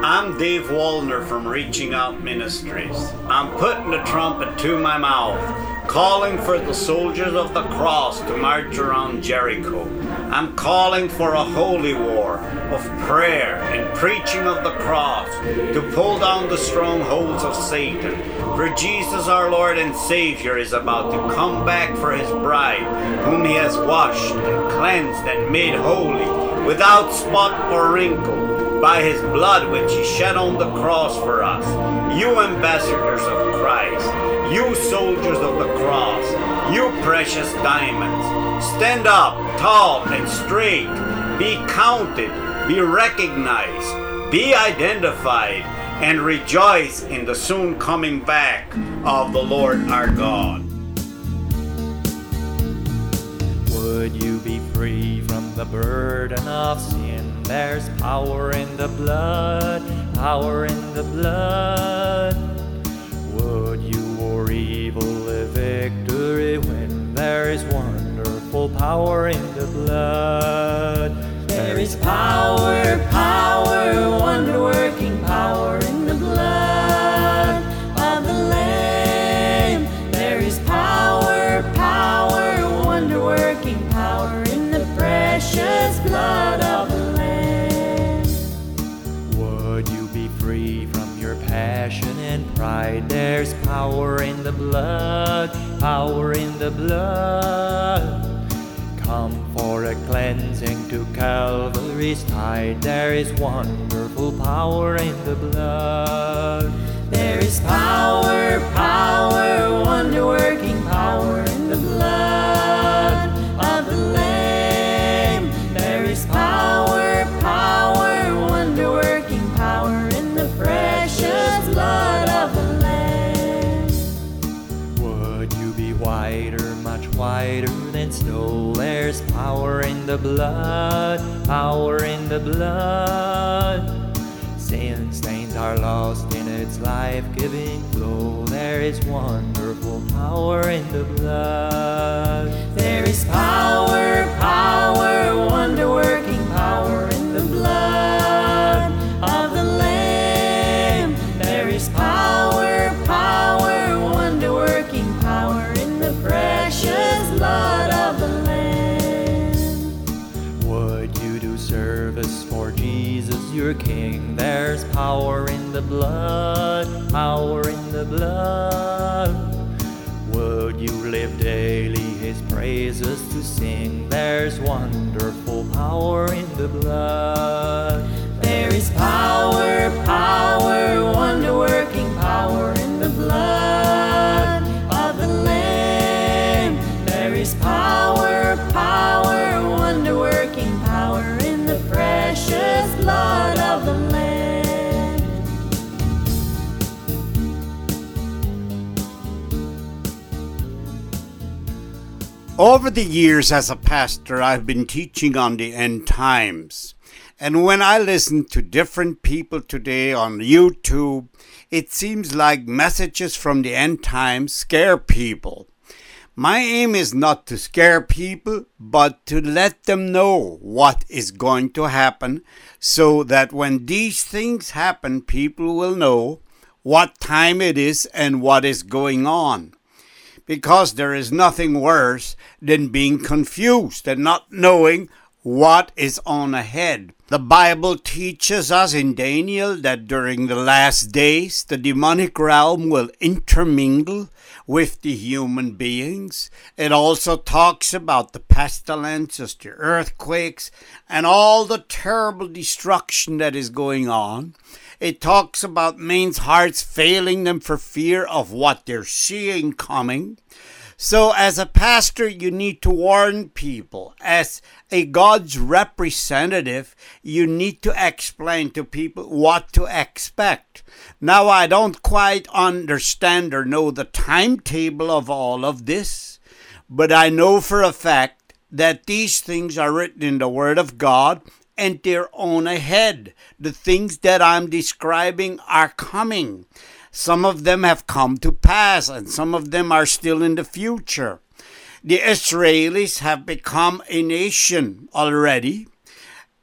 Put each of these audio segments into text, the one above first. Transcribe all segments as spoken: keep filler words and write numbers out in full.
I'm Dave Wallner from Reaching Out Ministries. I'm putting the trumpet to my mouth, calling for the soldiers of the cross to march around Jericho. I'm calling for a holy war of prayer and preaching of the cross to pull down the strongholds of Satan. For Jesus our Lord and Savior is about to come back for his bride, whom he has washed and cleansed and made holy, without spot or wrinkle, by his blood which he shed on the cross for us. You ambassadors of Christ, you soldiers of the cross, you precious diamonds, stand up tall and straight, be counted, be recognized, be identified, and rejoice in the soon coming back of the Lord our God. Would you be free from the burden of sin? There's power in the blood, power in the blood. Would you or evil a victory when there is wonderful power in the blood? There is power, power, wonder-working power in the blood of the Lamb. There is power, power, wonder-working power in the precious blood of the Lamb. Would you be free from your passion and pride? There's power in the blood, power in the blood. Come for a cleansing to Calvary's tide. There is wonderful power in the blood. There is power, power, wonder-working power in the blood of the Lamb. There is power, power, wonder-working power in the precious blood of the Lamb. Would you be whiter, much whiter than snow? There's power in the blood, power in the blood. Sin stains are lost in its life-giving flow. There is wonderful power in the blood. There is power, power, wonder-working power in the blood of the Lamb. There is power, power, wonder-working power in the precious blood of the Lamb. Would you do service for Jesus your King? There's power in the blood, power in the blood. Would you live daily his praises to sing? There's wonderful power in the blood. There is power, power, wonder-working power in the blood of the Lamb. There is power, power, wonder-working power in the precious blood of the Lamb. Over the years as a pastor, I've been teaching on the end times. And when I listen to different people today on YouTube, it seems like messages from the end times scare people. My aim is not to scare people, but to let them know what is going to happen, so that when these things happen, people will know what time it is and what is going on. Because there is nothing worse than being confused and not knowing what is on ahead. The Bible teaches us in Daniel that during the last days, the demonic realm will intermingle with the human beings. It also talks about the pestilences, the earthquakes, and all the terrible destruction that is going on. It talks about men's hearts failing them for fear of what they're seeing coming. So as a pastor, you need to warn people. As a God's representative, you need to explain to people what to expect. Now, I don't quite understand or know the timetable of all of this, but I know for a fact that these things are written in the Word of God, and they're on ahead. The things that I'm describing are coming. Some of them have come to pass, and some of them are still in the future. The Israelis have become a nation already,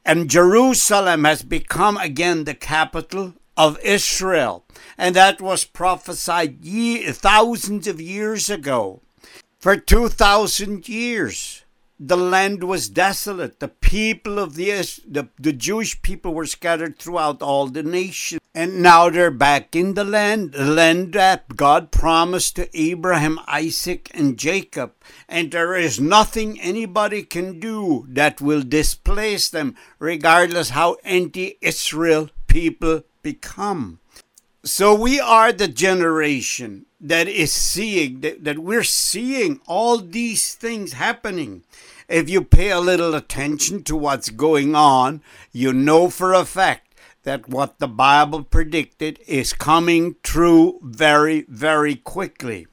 And Jerusalem has become again the capital of Israel. And that was prophesied ye- thousands of years ago. For two thousand years, the land was desolate. The people of the, the, the Jewish people were scattered throughout all the nations. And now they're back in the land, the land that God promised to Abraham, Isaac, and Jacob. And there is nothing anybody can do that will displace them, regardless how anti-Israel people become. So we are the generation that is seeing, that, that we're seeing all these things happening. If you pay a little attention to what's going on, you know for a fact that what the Bible predicted is coming true very, very quickly.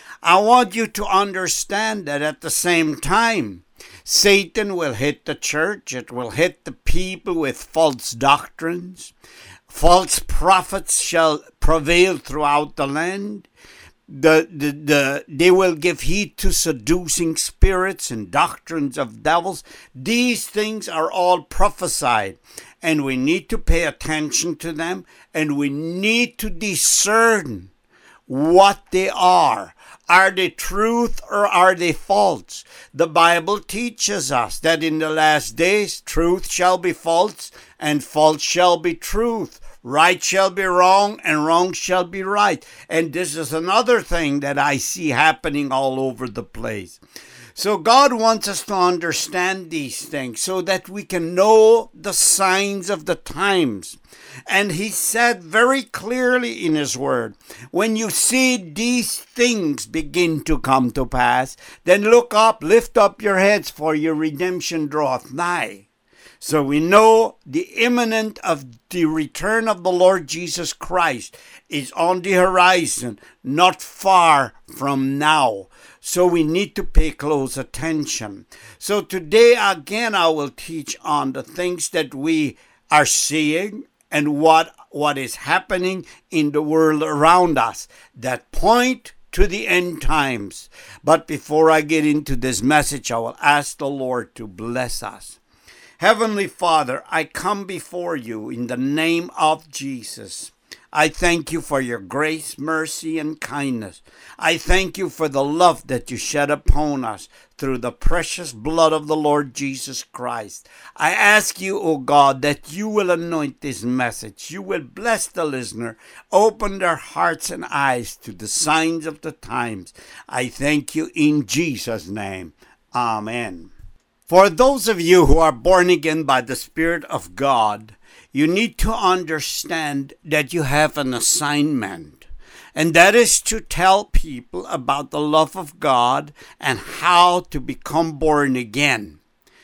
I want you to understand that at the same time, Satan will hit the church, it will hit the people with false doctrines. False prophets shall prevail throughout the land. The, the, the, they will give heed to seducing spirits and doctrines of devils. These things are all prophesied, and we need to pay attention to them, and we need to discern what they are. Are they truth or are they false? The Bible teaches us that in the last days, truth shall be false and false shall be truth. Right shall be wrong and wrong shall be right. And this is another thing that I see happening all over the place. So God wants us to understand these things so that we can know the signs of the times. And he said very clearly in his word, when you see these things begin to come to pass, then look up, lift up your heads, for your redemption draweth nigh. So we know the imminent of the return of the Lord Jesus Christ is on the horizon, not far from now. So we need to pay close attention. So today again I will teach on the things that we are seeing and what, what is happening in the world around us that point to the end times. But before I get into this message, I will ask the Lord to bless us. Heavenly Father, I come before you in the name of Jesus. I thank you for your grace, mercy, and kindness. I thank you for the love that you shed upon us through the precious blood of the Lord Jesus Christ. I ask you, O God, that you will anoint this message. You will bless the listener, open their hearts and eyes to the signs of the times. I thank you in Jesus' name. Amen. For those of you who are born again by the Spirit of God, you need to understand that you have an assignment, and that is to tell people about the love of God and how to become born again.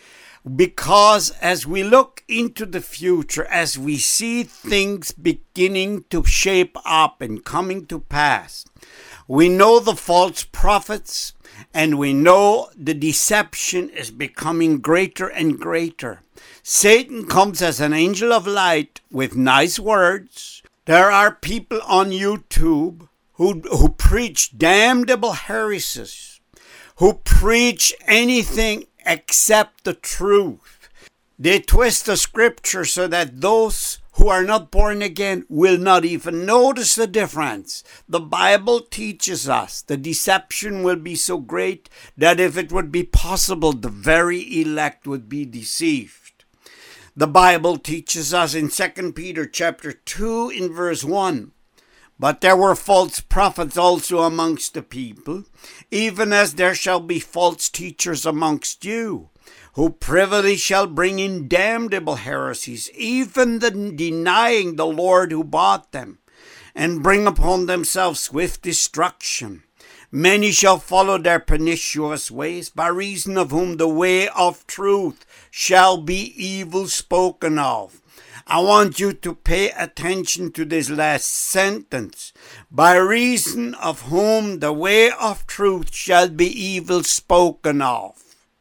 Because as we look into the future, as we see things beginning to shape up and coming to pass, we know the false prophets, and we know the deception is becoming greater and greater. Satan comes as an angel of light with nice words. There are people on YouTube who, who preach damnable heresies, who preach anything except the truth. They twist the scripture so that those who are not born again will not even notice the difference. The Bible teaches us the deception will be so great that if it would be possible, the very elect would be deceived. The Bible teaches us in Second Peter chapter two in verse one, but there were false prophets also amongst the people, even as there shall be false teachers amongst you, who privily shall bring in damnable heresies, even the denying the Lord who bought them, and bring upon themselves swift destruction. Many shall follow their pernicious ways, by reason of whom the way of truth shall be evil spoken of. I want you to pay attention to this last sentence. By reason of whom the way of truth shall be evil spoken of.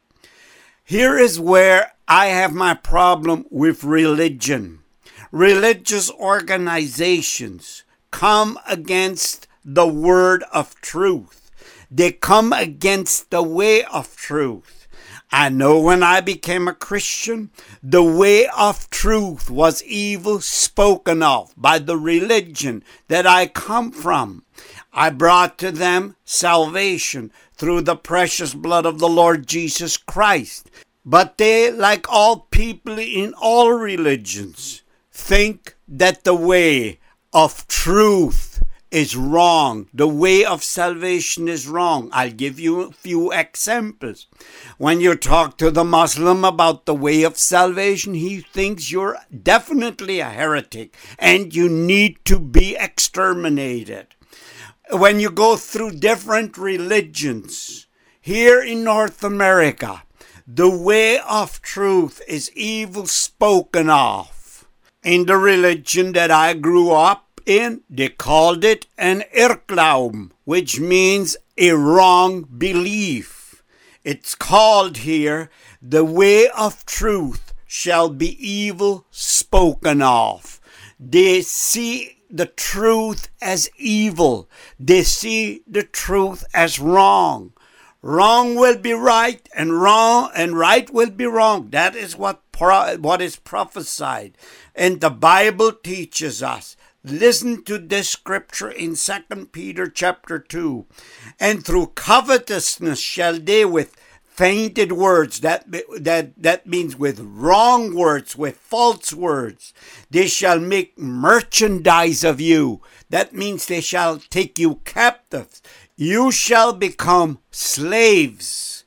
Here is where I have my problem with religion. Religious organizations come against the word of truth. They come against the way of truth. I know when I became a Christian, the way of truth was evil spoken of by the religion that I come from. I brought to them salvation through the precious blood of the Lord Jesus Christ. But they, like all people in all religions, think that the way of truth is wrong. The way of salvation is wrong. I'll give you a few examples. When you talk to the Muslim about the way of salvation, he thinks you're definitely a heretic and you need to be exterminated. When you go through different religions, here in North America, the way of truth is evil spoken of. In the religion that I grew up in, they called it an Irrglaube, which means a wrong belief. It's called here, the way of truth shall be evil spoken of. They see the truth as evil. They see the truth as wrong. Wrong will be right, and wrong and right will be wrong. That is what pro- what is prophesied. And the Bible teaches us. Listen to this scripture in Second Peter chapter two. And through covetousness shall they with fainted words, that, that, that means with wrong words, with false words, they shall make merchandise of you. That means they shall take you captive. You shall become slaves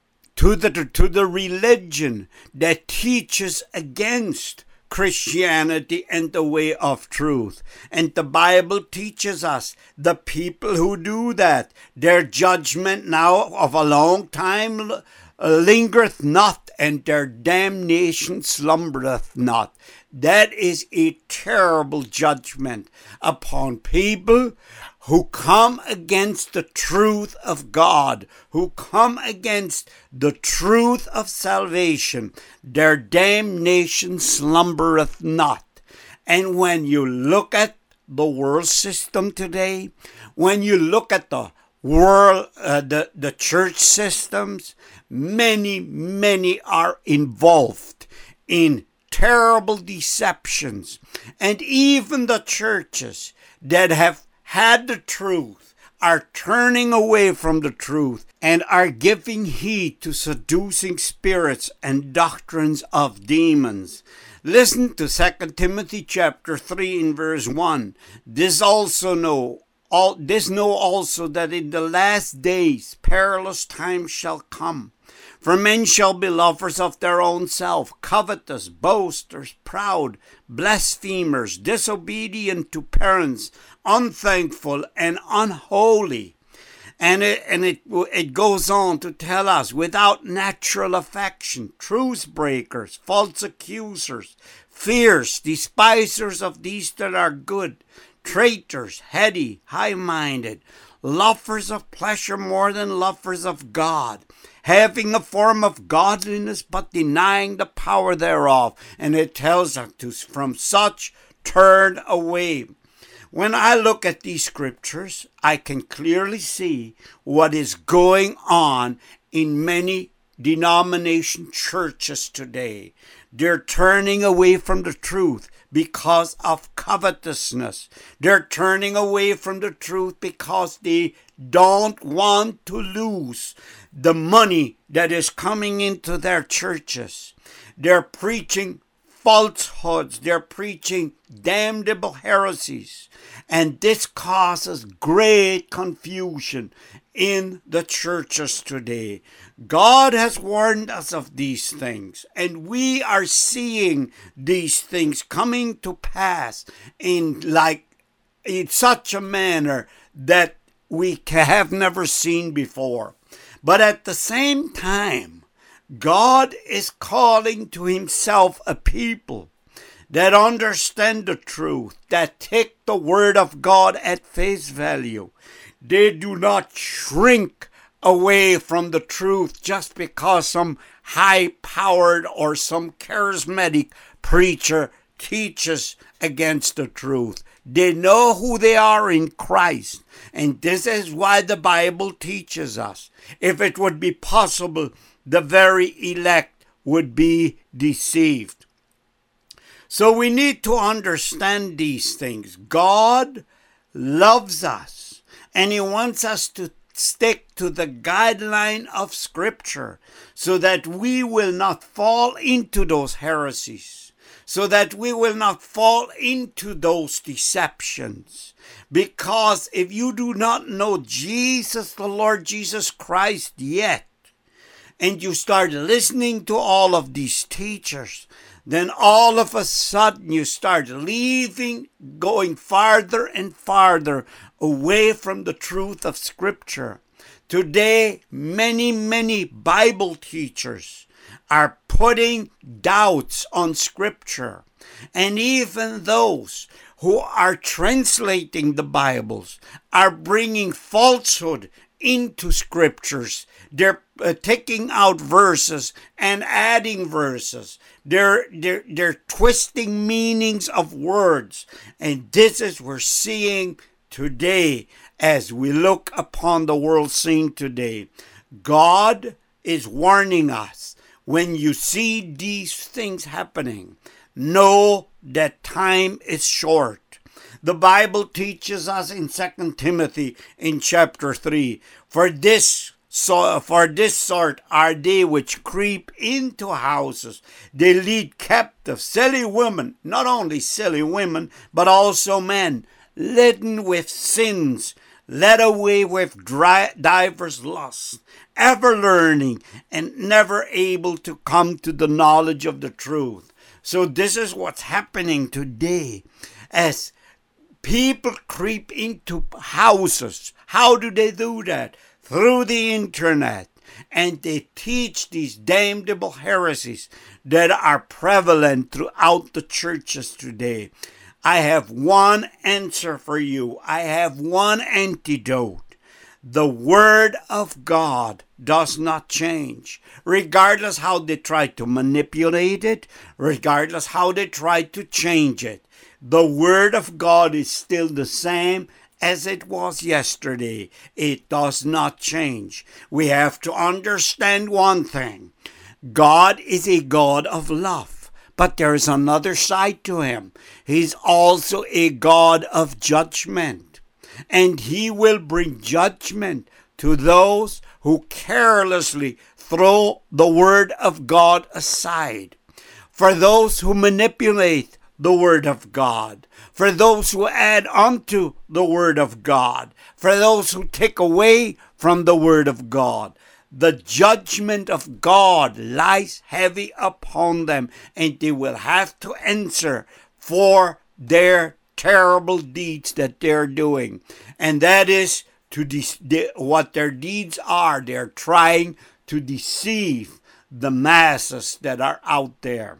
to the, to the religion that teaches against Christianity and the way of truth. And the Bible teaches us the people who do that, their judgment now of a long time lingereth not, and their damnation slumbereth not. That is a terrible judgment upon people who come against the truth of God, who come against the truth of salvation. Their damnation slumbereth not. And when you look at the world system today, when you look at the world, uh, the, the church systems, many, many are involved in terrible deceptions. And even the churches that have had the truth are turning away from the truth and are giving heed to seducing spirits and doctrines of demons. Listen to Second Timothy chapter three in verse one. This also know, all, this know also that in the last days perilous times shall come. For men shall be lovers of their own self, covetous, boasters, proud, blasphemers, disobedient to parents, unthankful, and unholy. And it, and it, it goes on to tell us, without natural affection, truce breakers, false accusers, fierce, despisers of these that are good, traitors, heady, high-minded, lovers of pleasure more than lovers of God, having a form of godliness but denying the power thereof. And it tells us to from such turn away. When I look at these scriptures, I can clearly see what is going on in many denomination churches today. They're turning away from the truth because of covetousness. They're turning away from the truth because they don't want to lose the money that is coming into their churches. They're preaching falsehoods. They're preaching damnable heresies. And this causes great confusion in the churches today. God has warned us of these things, and we are seeing these things coming to pass in like in such a manner that we have never seen before. But at the same time, God is calling to himself a people that understand the truth, that take the word of God at face value. They do not shrink away from the truth just because some high-powered or some charismatic preacher teaches against the truth. They know who they are in Christ. And this is why the Bible teaches us, if it would be possible the very elect would be deceived. So we need to understand these things. God loves us, and He wants us to stick to the guideline of Scripture so that we will not fall into those heresies, so that we will not fall into those deceptions. Because if you do not know Jesus, the Lord Jesus Christ, yet, and you start listening to all of these teachers, then all of a sudden you start leaving, going farther and farther away from the truth of Scripture. Today, many, many Bible teachers are putting doubts on Scripture. And even those who are translating the Bibles are bringing falsehood into Scriptures. They're uh, taking out verses and adding verses. They're, they're, they're twisting meanings of words. And this is what we're seeing today as we look upon the world scene today. God is warning us, when you see these things happening, know that time is short. The Bible teaches us in Second Timothy in chapter three, for this So for this sort are they which creep into houses. They lead captive silly women, not only silly women, but also men, laden with sins, led away with dry, divers lusts, ever learning and never able to come to the knowledge of the truth. So this is what's happening today as people creep into houses. How do they do that? Through the internet. And they teach these damnable heresies that are prevalent throughout the churches today. I have one answer for you. I have one antidote. The Word of God does not change, regardless how they try to manipulate it, regardless how they try to change it. The Word of God is still the same as it was yesterday. It does not change. We have to understand one thing. God is a God of love, but there is another side to Him. He's also a God of judgment, and He will bring judgment to those who carelessly throw the Word of God aside. For those who manipulate the Word of God, for those who add unto the Word of God, for those who take away from the Word of God, the judgment of God lies heavy upon them, and they will have to answer for their terrible deeds that they're doing. And that is to de- de- what their deeds are. They're trying to deceive the masses that are out there.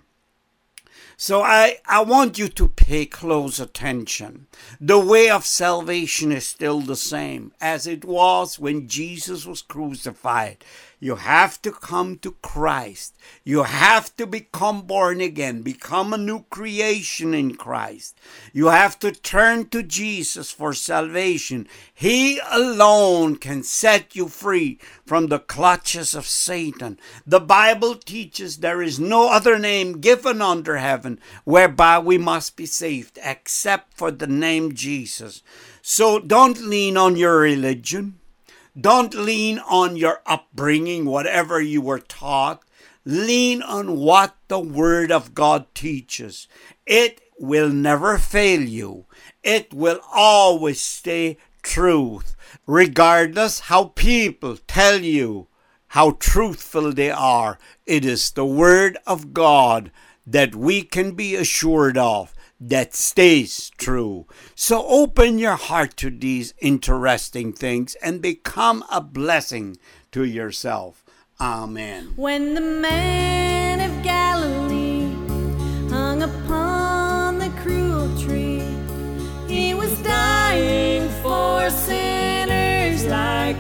So I, I want you to pay close attention. The way of salvation is still the same as it was when Jesus was crucified. You have to come to Christ. You have to become born again, become a new creation in Christ. You have to turn to Jesus for salvation. He alone can set you free from the clutches of Satan. The Bible teaches there is no other name given under heaven whereby we must be saved except for the name Jesus. So don't lean on your religion. Don't lean on your upbringing, whatever you were taught. Lean on what the Word of God teaches. It will never fail you. It will always stay truth, regardless how people tell you how truthful they are. It is the Word of God that we can be assured of, that stays true. So open your heart to these interesting things and become a blessing to yourself. Amen. When the man of Galilee hung upon the cruel tree, He was dying for sinners like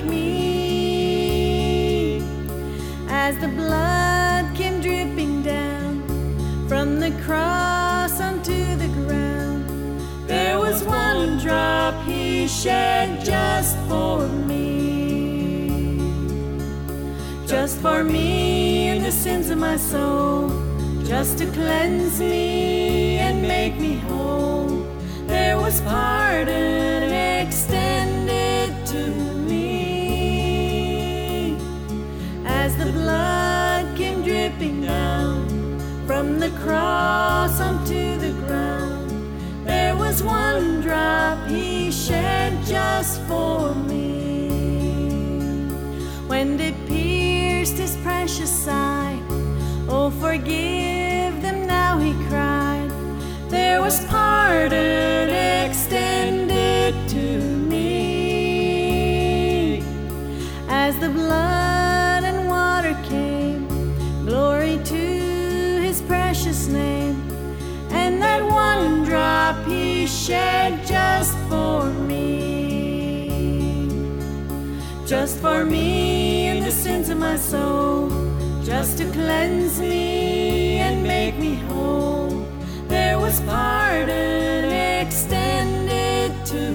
me. As the blood came dripping down from the cross onto the ground, there was one drop He shed just for me. Just just for me and the sins of my soul, just to cleanse me and make me whole. There was pardon extended to me as the blood came dripping down from the cross onto the ground. There was one drop he shed just for me. When it pierced his precious side, oh, forgive them now, he cried. There was pardon extended to me as the blood and water came. Glory to his precious name. And that one drop he shed just for me, just for me and the sins of my soul, just to cleanse me and make me whole. There was pardon extended to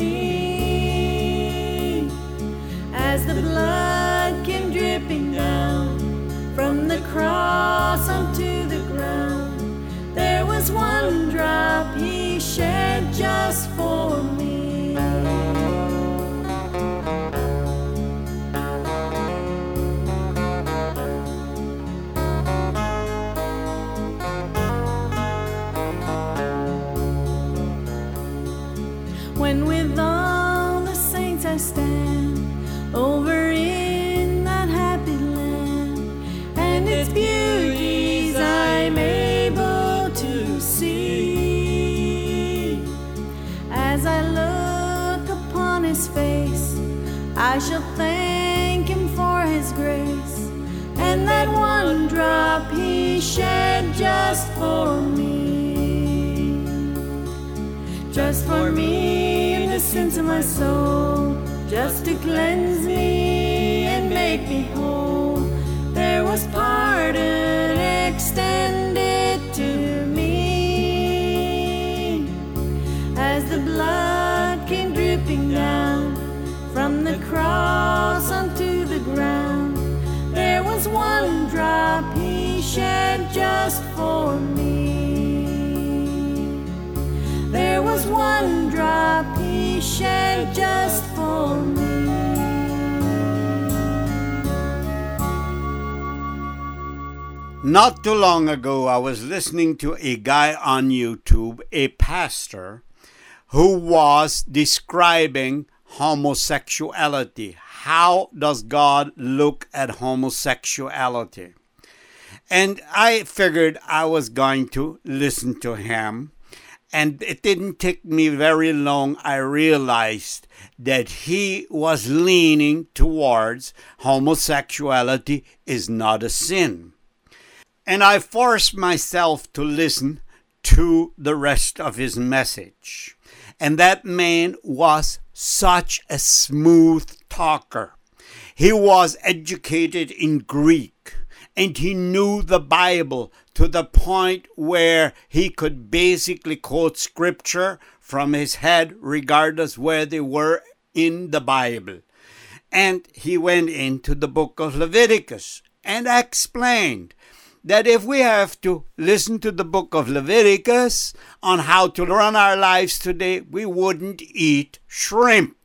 me as the blood came dripping down from the cross onto the ground. There was one drop he shed just for me. When with all the saints I stand over in that happy land, and its beauties I'm able to see, as I look upon his face, I shall thank him for his grace, and that one drop he shed just for me, just for me and the sins of my soul, just to cleanse me and make me whole. There was pardon extended to me as the blood came dripping down from the cross onto the ground. There was one drop he shed just for me. There was one drop he shed just for me. Not too long ago, I was listening to a guy on YouTube, a pastor, who was describing homosexuality. How does God look at homosexuality? And I figured I was going to listen to him. And it didn't take me very long. I realized that he was leaning towards homosexuality is not a sin. And I forced myself to listen to the rest of his message. And that man was such a smooth talker. He was educated in Greek, and he knew the Bible to the point where he could basically quote scripture from his head, regardless where they were in the Bible. And he went into the book of Leviticus and explained that if we have to listen to the book of Leviticus on how to run our lives today, we wouldn't eat shrimp.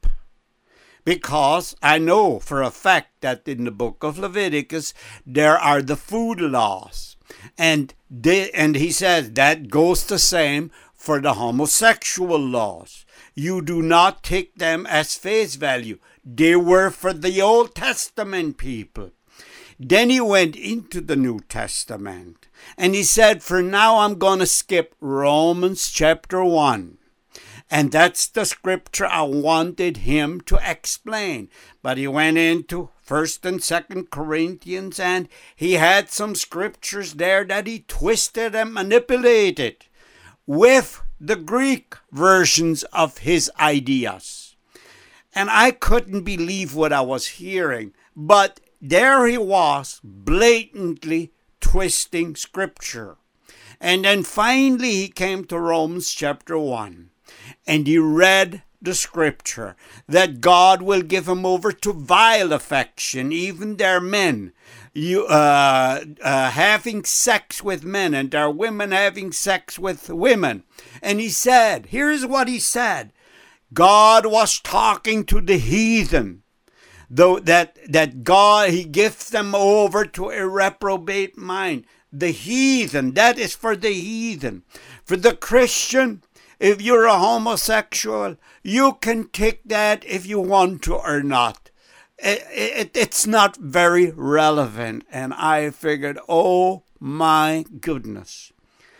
Because I know for a fact that in the book of Leviticus, there are the food laws. And they, and he says that goes the same for the homosexual laws. You do not take them as face value. They were for the Old Testament people. Then he went into the New Testament. And he said, for now I'm going to skip Romans chapter one. And that's the scripture I wanted him to explain. But he went into First and Second Corinthians, and he had some scriptures there that he twisted and manipulated with the Greek versions of his ideas. And I couldn't believe what I was hearing. But there he was, blatantly twisting scripture. And then finally he came to Romans chapter one. And he read the scripture that God will give them over to vile affection, even their men, you uh, uh, having sex with men, and their women having sex with women. And he said, here's what he said. God was talking to the heathen, though that, that God, he gives them over to a reprobate mind. The heathen, that is for the heathen. For the Christian, if you're a homosexual, you can take that if you want to or not. It, it, it's not very relevant. And I figured, oh my goodness,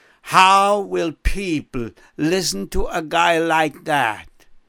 how will people listen to a guy like that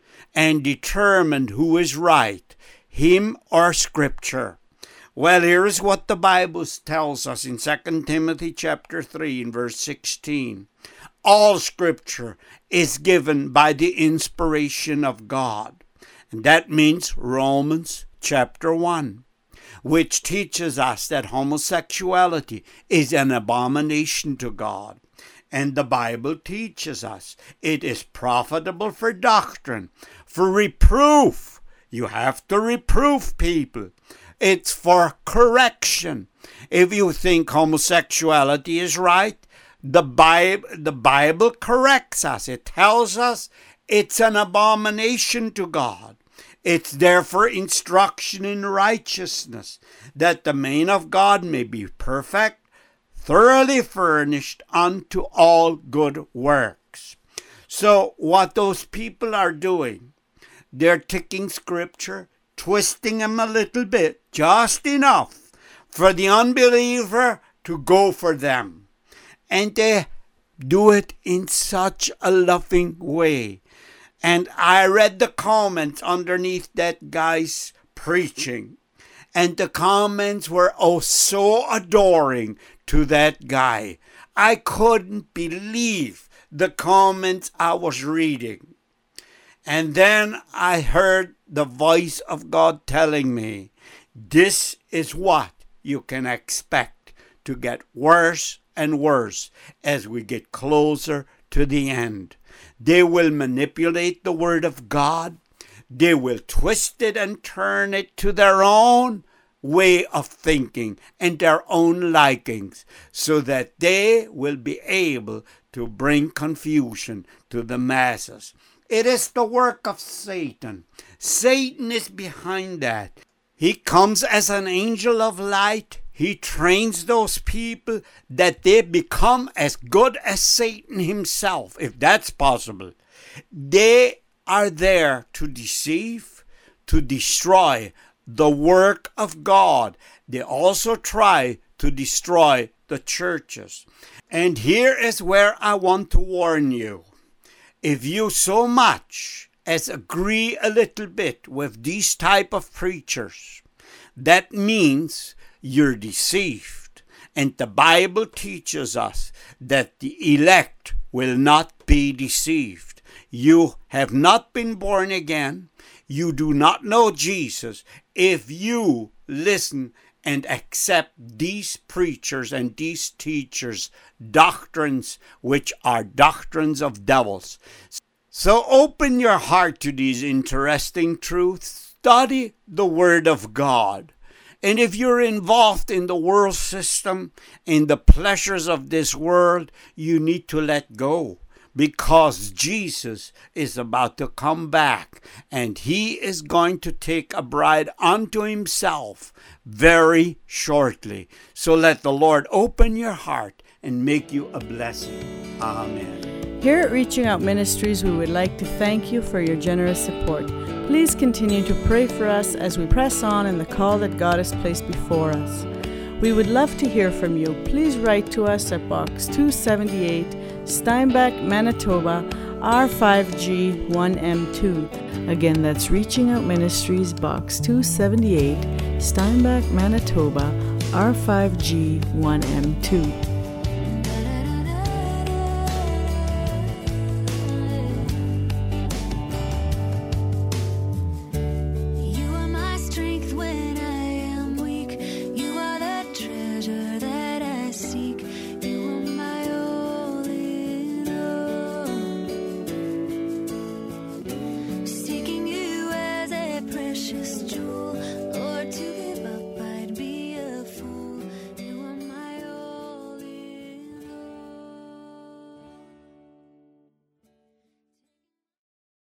and determine who is right, him or Scripture? Well, here's what the Bible tells us in Second Timothy chapter three and verse sixteen. All Scripture is given by the inspiration of God. And that means Romans chapter one, which teaches us that homosexuality is an abomination to God. And the Bible teaches us it is profitable for doctrine, for reproof. You have to reproof people. It's for correction. If you think homosexuality is right, the Bible, the Bible corrects us. It tells us it's an abomination to God. It's there for instruction in righteousness, that the man of God may be perfect, thoroughly furnished unto all good works. So what those people are doing, they're taking Scripture, twisting them a little bit, just enough for the unbeliever to go for them. And they do it in such a loving way. And I read the comments underneath that guy's preaching. And the comments were oh so adoring to that guy. I couldn't believe the comments I was reading. And then I heard the voice of God telling me, this is what you can expect to get worse and worse as we get closer to the end. They will manipulate the Word of God. They will twist it and turn it to their own way of thinking and their own likings, so that they will be able to bring confusion to the masses. It is the work of Satan. Satan is behind that. He comes as an angel of light. He trains those people that they become as good as Satan himself, if that's possible. They are there to deceive, to destroy the work of God. They also try to destroy the churches. And here is where I want to warn you. If you so much as agree a little bit with these type of preachers, that means you're deceived. And the Bible teaches us that the elect will not be deceived. You have not been born again. You do not know Jesus if you listen and accept these preachers and these teachers' doctrines, which are doctrines of devils. So open your heart to these interesting truths. Study the Word of God. And if you're involved in the world system, in the pleasures of this world, you need to let go. Because Jesus is about to come back, and he is going to take a bride unto himself very shortly. So let the Lord open your heart and make you a blessing. Amen. Here at Reaching Out Ministries, we would like to thank you for your generous support. Please continue to pray for us as we press on in the call that God has placed before us. We would love to hear from you. Please write to us at Box two seventy-eight, Steinbach, Manitoba, R five G one M two. Again, that's Reaching Out Ministries, Box two seventy-eight, Steinbach, Manitoba, R five G one M two.